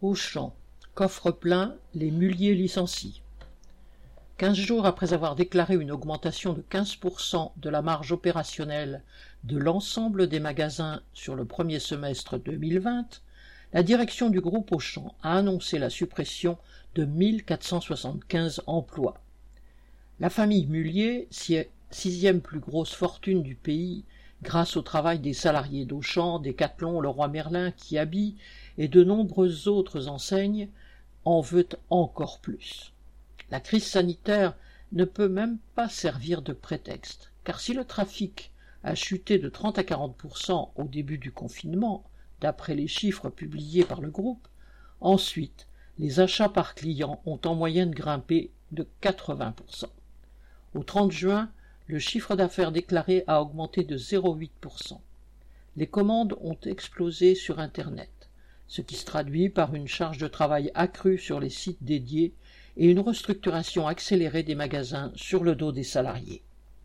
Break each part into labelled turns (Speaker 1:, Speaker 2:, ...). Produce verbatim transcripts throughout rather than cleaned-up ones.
Speaker 1: Auchan, coffre plein, les mulliers licencient. Quinze jours après avoir déclaré une augmentation de quinze pour cent de la marge opérationnelle de l'ensemble des magasins sur le premier semestre deux mille vingt, la direction du groupe Auchan a annoncé la suppression de mille quatre cent soixante-quinze emplois. La famille Mullier, sixième plus grosse fortune du pays, grâce au travail des salariés d'Auchan, Decathlon, Leroy Merlin, Kiabi et de nombreuses autres enseignes, en veut encore plus. La crise sanitaire ne peut même pas servir de prétexte, car si le trafic a chuté de trente à quarante pour cent au début du confinement, d'après les chiffres publiés par le groupe, ensuite, les achats par client ont en moyenne grimpé de quatre-vingts pour cent. Au trente juin, le chiffre d'affaires déclaré a augmenté de zéro virgule huit pour cent. Les commandes ont explosé sur Internet, ce qui se traduit par une charge de travail accrue sur les sites dédiés et une restructuration accélérée des magasins sur le dos des salariés.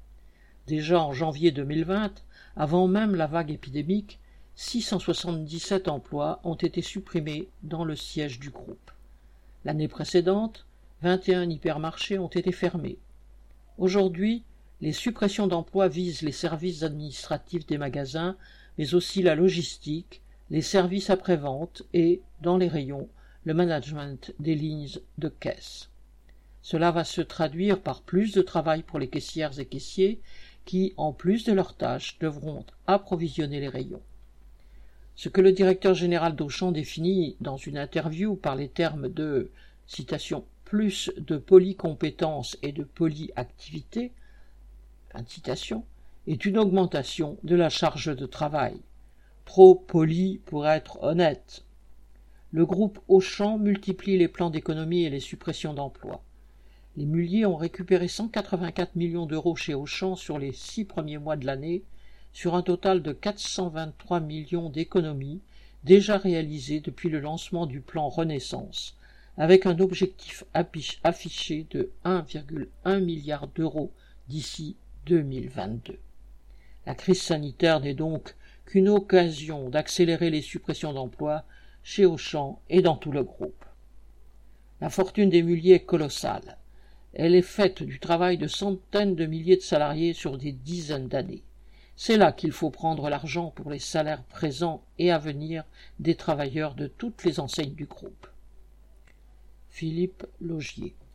Speaker 1: Déjà en janvier deux mille vingt, avant même la vague épidémique, six cent soixante-dix-sept emplois ont été supprimés dans le siège du groupe. L'année précédente, vingt et un hypermarchés ont été fermés. Aujourd'hui, les suppressions d'emplois visent les services administratifs des magasins, mais aussi la logistique, les services après-vente et, dans les rayons, le management des lignes de caisse. Cela va se traduire par plus de travail pour les caissières et caissiers qui, en plus de leurs tâches, devront approvisionner les rayons. Ce que le directeur général d'Auchan définit dans une interview par les termes de, citation, plus de polycompétences et de polyactivité, fin de citation, est une augmentation de la charge de travail. Trop poli pour être honnête. Le groupe Auchan multiplie les plans d'économie et les suppressions d'emplois. Les Mulliers ont récupéré cent quatre-vingt-quatre millions d'euros chez Auchan sur les six premiers mois de l'année, sur un total de quatre cent vingt-trois millions d'économies déjà réalisées depuis le lancement du plan Renaissance, avec un objectif affiché de un virgule un milliard d'euros d'ici deux mille vingt-deux. La crise sanitaire n'est donc qu'une occasion d'accélérer les suppressions d'emplois chez Auchan et dans tout le groupe. La fortune des Mulliers est colossale. Elle est faite du travail de centaines de milliers de salariés sur des dizaines d'années. C'est là qu'il faut prendre l'argent pour les salaires présents et à venir des travailleurs de toutes les enseignes du groupe. Philippe Laugier.